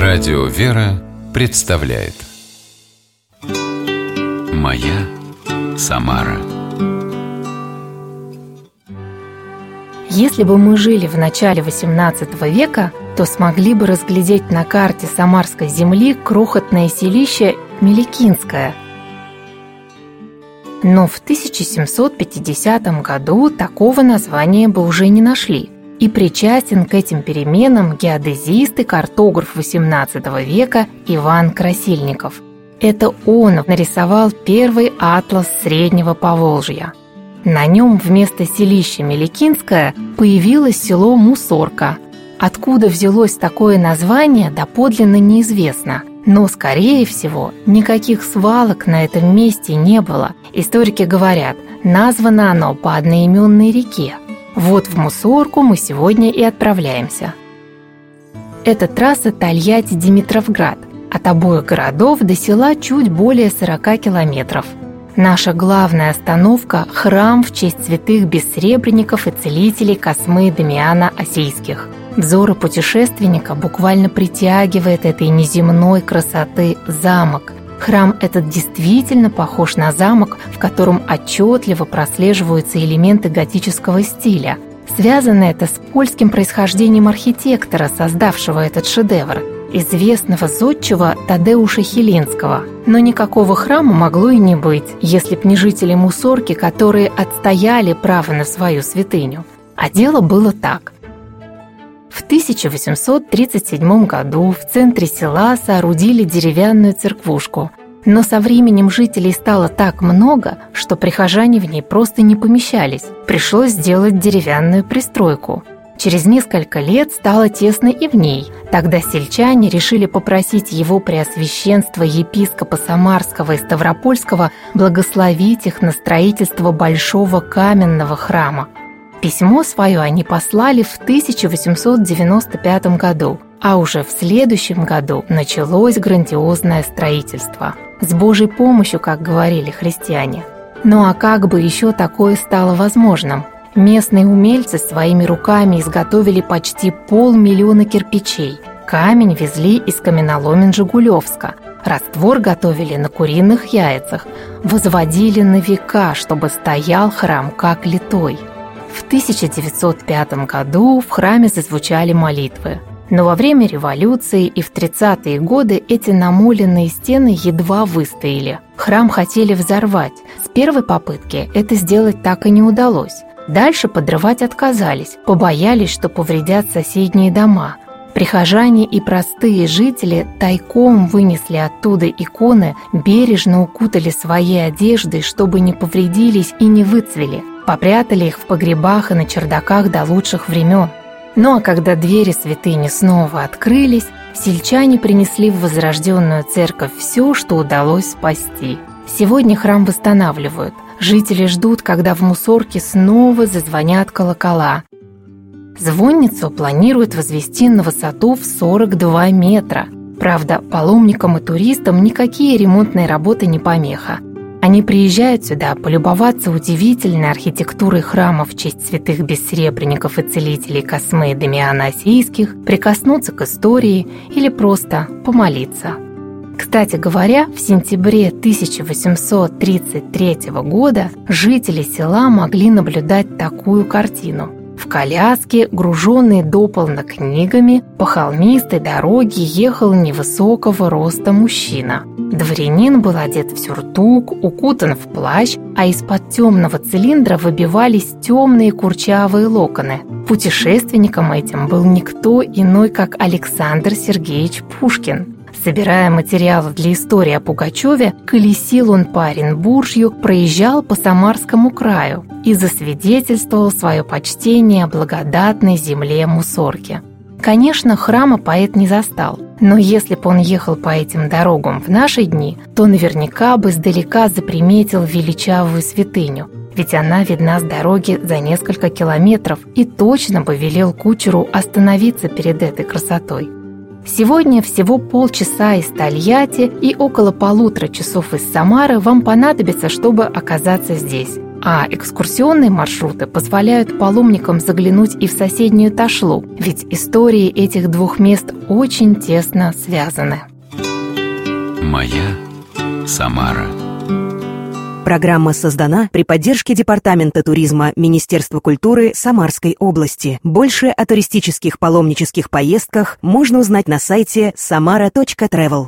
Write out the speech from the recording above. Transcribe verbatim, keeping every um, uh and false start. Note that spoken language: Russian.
Радио «Вера» представляет «Моя Самара». Если бы мы жили в начале восемнадцатого века, то смогли бы разглядеть на карте Самарской земли крохотное селище Меликинское. Но в тысяча семьсот пятидесятом году такого названия бы уже не нашли. И причастен к этим переменам геодезист и картограф восемнадцатого века Иван Красильников. Это он нарисовал первый атлас Среднего Поволжья. На нем вместо селища Меликинское появилось село Мусорка. Откуда взялось такое название, доподлинно неизвестно. Но, скорее всего, никаких свалок на этом месте не было. Историки говорят, названо оно по одноименной реке. Вот в Мусорку мы сегодня и отправляемся. Это трасса Тольятти-Димитровград. От обоих городов до села чуть более сорока километров. Наша главная остановка – храм в честь святых бессребренников и целителей Космы и Дамиана Осийских. Взоры путешественника буквально притягивает этой неземной красоты замок. Храм этот действительно похож на замок, в котором отчетливо прослеживаются элементы готического стиля. Связано это с польским происхождением архитектора, создавшего этот шедевр, известного зодчего Тадеуша Хилинского. Но никакого храма могло и не быть, если б не жители Мусорки, которые отстояли право на свою святыню. А дело было так. В тысяча восемьсот тридцать седьмом году в центре села соорудили деревянную церквушку, но со временем жителей стало так много, что прихожане в ней просто не помещались. Пришлось сделать деревянную пристройку. Через несколько лет стало тесно и в ней. Тогда сельчане решили попросить его преосвященство епископа Самарского и Ставропольского благословить их на строительство большого каменного храма. Письмо свое они послали в тысяча восемьсот девяносто пятом году, а уже в следующем году началось грандиозное строительство. С Божьей помощью, как говорили христиане. Ну а как бы еще такое стало возможным? Местные умельцы своими руками изготовили почти полмиллиона кирпичей. Камень везли из каменоломен Жигулевска. Раствор готовили на куриных яйцах. Возводили на века, чтобы стоял храм как литой. В тысяча девятьсот пятом году в храме зазвучали молитвы. Но во время революции и в тридцатые годы эти намоленные стены едва выстояли. Храм хотели взорвать. С первой попытки это сделать так и не удалось. Дальше подрывать отказались, побоялись, что повредят соседние дома. Прихожане и простые жители тайком вынесли оттуда иконы, бережно укутали свои одежды, чтобы не повредились и не выцвели. Попрятали их в погребах и на чердаках до лучших времен. Ну а когда двери святыни снова открылись, сельчане принесли в возрожденную церковь все, что удалось спасти. Сегодня храм восстанавливают. Жители ждут, когда в Мусорке снова зазвонят колокола. Звонницу планируют возвести на высоту в сорок два метра. Правда, паломникам и туристам никакие ремонтные работы не помеха. Они приезжают сюда полюбоваться удивительной архитектурой храма в честь святых бессребренников и целителей Космы и Дамиана Осийских, прикоснуться к истории или просто помолиться. Кстати говоря, в сентябре тысяча восемьсот тридцать третьего года жители села могли наблюдать такую картину. В коляске, груженной дополна книгами, по холмистой дороге ехал невысокого роста мужчина. Дворянин был одет в сюртук, укутан в плащ, а из-под темного цилиндра выбивались темные курчавые локоны. Путешественником этим был никто иной, как Александр Сергеевич Пушкин. Собирая материалы для истории о Пугачеве, колесил он по Оренбуржью, проезжал по Самарскому краю и засвидетельствовал свое почтение благодатной земле Мусорки. Конечно, храма поэт не застал, но если бы он ехал по этим дорогам в наши дни, то наверняка бы издалека заприметил величавую святыню, ведь она видна с дороги за несколько километров, и точно бы велел кучеру остановиться перед этой красотой. Сегодня всего полчаса из Тольятти и около полутора часов из Самары вам понадобится, чтобы оказаться здесь. А экскурсионные маршруты позволяют паломникам заглянуть и в соседнюю Ташлу, ведь истории этих двух мест очень тесно связаны. Моя Самара. Программа создана при поддержке Департамента туризма Министерства культуры Самарской области. Больше о туристических паломнических поездках можно узнать на сайте samara точка travel.